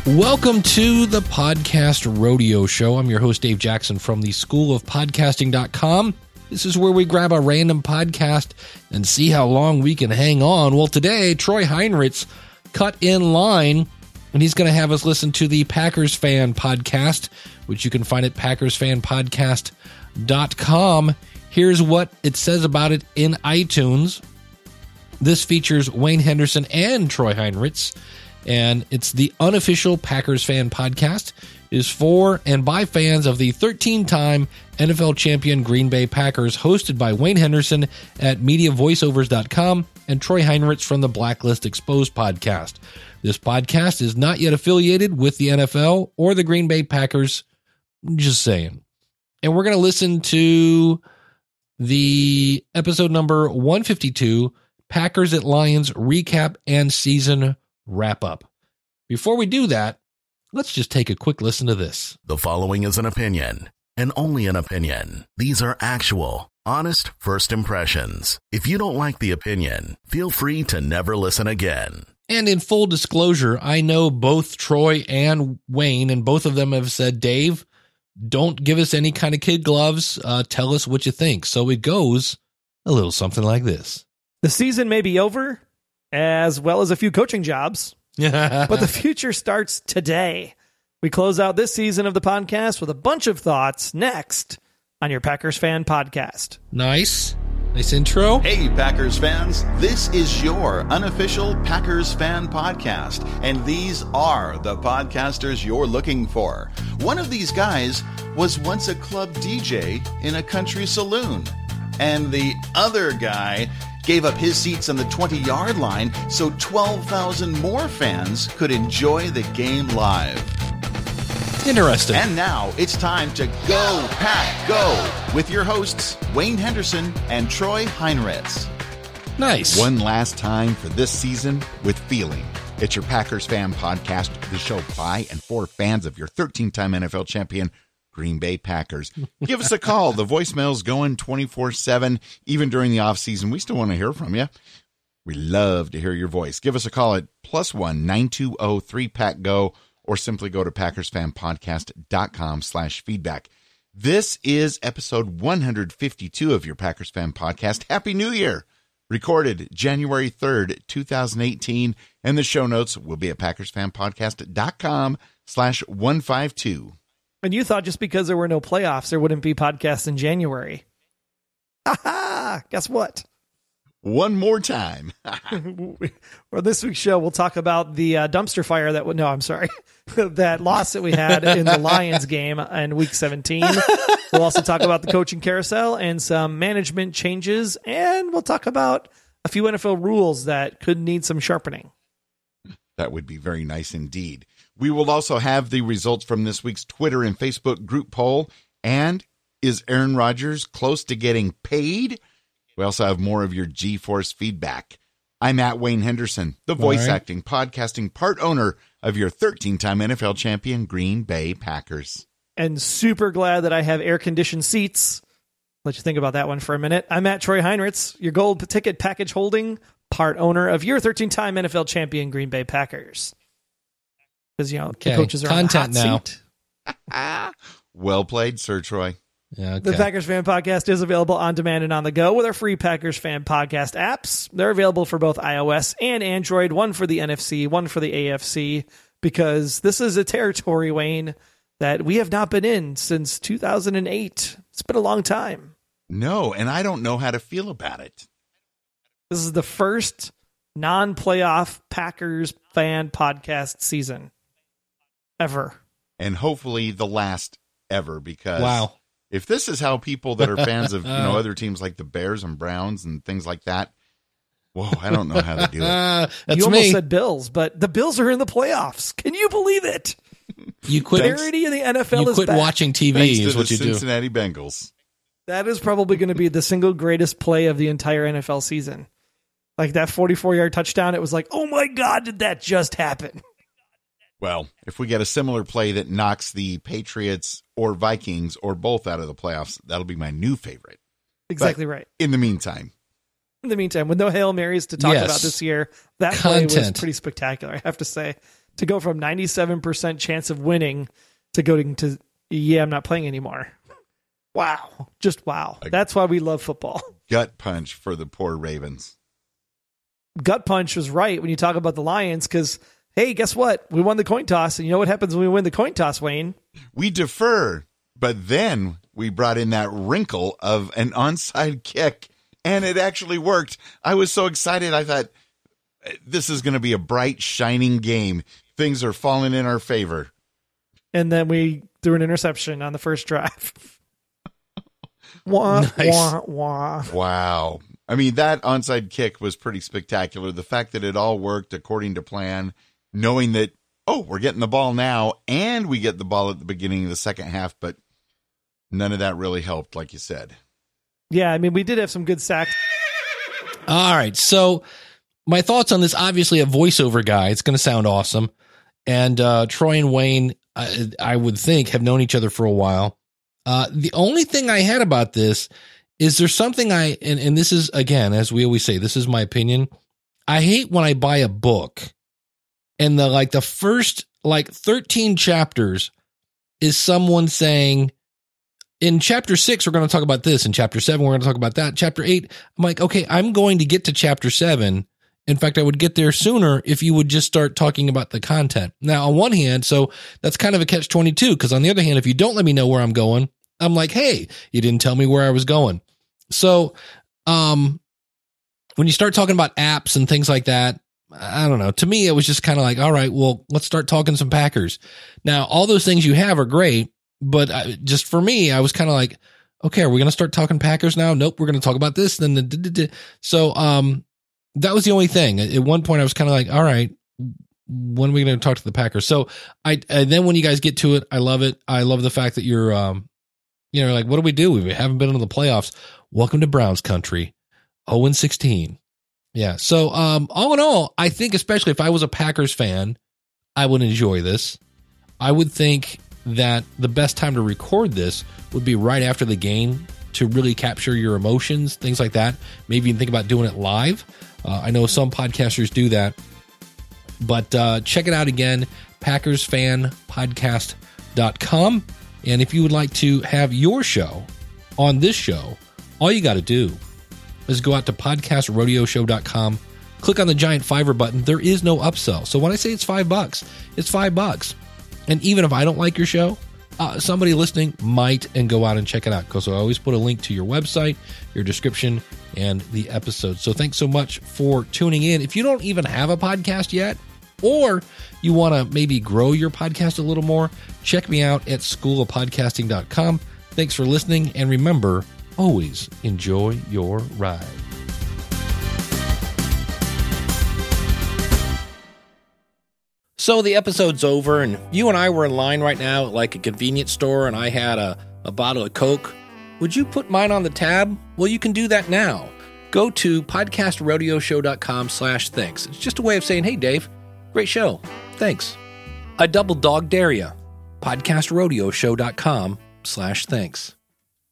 Welcome to the Podcast Rodeo Show. I'm your host, Dave Jackson from the schoolofpodcasting.com. This is where we grab a random podcast and see how long we can hang on. Well, today, Troy Heinrichs cut in line, and he's going to have us listen to the Packers Fan Podcast, which you can find at packersfanpodcast.com. Here's what it says about it in iTunes. This features Wayne Henderson and Troy Heinrichs, and it's the unofficial Packers Fan Podcast. It is for and by fans of the 13-time NFL champion Green Bay Packers, hosted by Wayne Henderson at MediaVoiceovers.com and Troy Heinrichs from the Blacklist Exposed podcast. This podcast is not yet affiliated with the NFL or the Green Bay Packers, just saying. And we're going to listen to the episode number 152, Packers at Lions recap and season wrap up. Before we do that, let's just take a quick listen to this. The following is an opinion, and only an opinion. These are actual, honest first impressions. If you don't like the opinion, feel free to never listen again. And in full disclosure, I know both Troy and Wayne, and both of them have said, Dave, don't give us any kind of kid gloves. Tell us what you think. So it goes a little something like this. The season may be over, as well as a few coaching jobs, but the future starts today. We close out this season of the podcast with a bunch of thoughts next on your Packers Fan Podcast. Nice intro. Hey, Packers fans. This is your unofficial Packers Fan Podcast, and these are the podcasters you're looking for. One of these guys was once a club DJ in a country saloon, and the other guy gave up his seats on the 20-yard line so 12,000 more fans could enjoy the game live. Interesting. And now it's time to Go Pack Go with your hosts, Wayne Henderson and Troy Heinrichs. Nice. One last time for this season with feeling. It's your Packers Fan Podcast, the show by and for fans of your 13-time NFL champion, Green Bay Packers. Give us a call. The voicemail's going 24/7. Even during the offseason, we still want to hear from you. We love to hear your voice. Give us a call at +1 920 3PACK-GO or simply go to packersfanpodcast.com/feedback. This is episode 152 of your Packers Fan Podcast. Happy New Year! Recorded January 3rd, 2018. And the show notes will be at packersfanpodcast.com/152. And you thought just because there were no playoffs, there wouldn't be podcasts in January. Ha! Guess what? One more time. Well, this week's show, we'll talk about the dumpster fire that that loss that we had in the Lions game in Week 17. We'll also talk about the coaching carousel and some management changes, and we'll talk about a few NFL rules that could need some sharpening. That would be very nice indeed. We will also have the results from this week's Twitter and Facebook group poll. And is Aaron Rodgers close to getting paid? We also have more of your G-Force feedback. I'm at Wayne Henderson, the voice acting, podcasting part owner of your 13-time NFL champion Green Bay Packers. And super glad that I have air-conditioned seats. Let you think about that one for a minute. I'm at Troy Heinrichs, your gold ticket package holding part owner of your 13-time NFL champion Green Bay Packers. Because, the coaches are content on the hot now. seat. Well played, Sir Troy. Yeah, okay. The Packers Fan Podcast is available on demand and on the go with our free Packers Fan Podcast apps. They're available for both iOS and Android, one for the NFC, one for the AFC, because this is a territory, Wayne, that we have not been in since 2008. It's been a long time. No, and I don't know how to feel about it. This is the first non-playoff Packers Fan Podcast season ever. And hopefully the last ever, because wow. If this is how people that are fans of other teams like the Bears and Browns and things like that, whoa, I don't know how to do it. That's you almost me. said Bills, but the Bills are in the playoffs. Can you believe it? You quit. Parity in the NFL You is quit back. watching TV. Thanks Is to what the you do. Cincinnati Bengals. That is probably going to be the single greatest play of the entire NFL season. Like that 44-yard touchdown, it was like, oh my God, did that just happen? Well, if we get a similar play that knocks the Patriots or Vikings or both out of the playoffs, that'll be my new favorite. Exactly right. In the meantime, in the meantime, with no Hail Marys to talk Yes. about this year, that play was Content. pretty spectacular, I have to say. To go from 97% chance of winning to going to, I'm not playing anymore. Wow. Just wow. That's why we love football. Gut punch for the poor Ravens. Gut punch was right when you talk about the Lions because, hey, guess what? We won the coin toss. And you know what happens when we win the coin toss, Wayne? We defer, but then we brought in that wrinkle of an onside kick, and it actually worked. I was so excited. I thought, this is going to be a bright, shining game. Things are falling in our favor. And then we threw an interception on the first drive. Wah, Nice. wah, wah. Wow. I mean, that onside kick was pretty spectacular. The fact that it all worked according to plan, knowing that, we're getting the ball now, and we get the ball at the beginning of the second half, but none of that really helped, like you said. Yeah, I mean, we did have some good sacks. All right. So my thoughts on this, obviously a voiceover guy. It's going to sound awesome. And Troy and Wayne, I would think, have known each other for a while. The only thing I had about this is there's something and this is, again, as we always say, this is my opinion. I hate when I buy a book and the first 13 chapters is someone saying, in chapter 6, we're going to talk about this. In chapter 7, we're going to talk about that. Chapter 8, I'm like, okay, I'm going to get to chapter 7. In fact, I would get there sooner if you would just start talking about the content. Now, on one hand, so that's kind of a catch-22, because on the other hand, if you don't let me know where I'm going, I'm like, hey, you didn't tell me where I was going. So, when you start talking about apps and things like that, I don't know. To me, it was just kind of like, all right, well, let's start talking some Packers. Now, all those things you have are great, but just for me, I was kind of like, okay, are we going to start talking Packers now? Nope, we're going to talk about this. So, that was the only thing. At one point, I was kind of like, all right, when are we going to talk to the Packers? So and then when you guys get to it, I love it. I love the fact that you're, like, what do we do? We haven't been in the playoffs. Welcome to Browns country. 0-16. Yeah. So, all in all, I think, especially if I was a Packers fan, I would enjoy this. I would think that the best time to record this would be right after the game to really capture your emotions, things like that. Maybe even think about doing it live. I know some podcasters do that, but check it out again, PackersFanPodcast.com. And if you would like to have your show on this show, all you got to do is go out to podcastrodeoshow.com, click on the giant $5 button. There is no upsell. So when I say it's $5, it's $5. And even if I don't like your show, somebody listening might and go out and check it out, because I always put a link to your website, your description, and the episode. So thanks so much for tuning in. If you don't even have a podcast yet, or you want to maybe grow your podcast a little more, check me out at schoolofpodcasting.com. Thanks for listening, and remember, always enjoy your ride. So the episode's over, and you and I were in line right now at like a convenience store, and I had a bottle of Coke. Would you put mine on the tab? Well, you can do that now. Go to podcastrodeoshow.com/thanks. It's just a way of saying, hey, Dave, great show. Thanks. I double dog dare ya. podcastrodeoshow.com/thanks.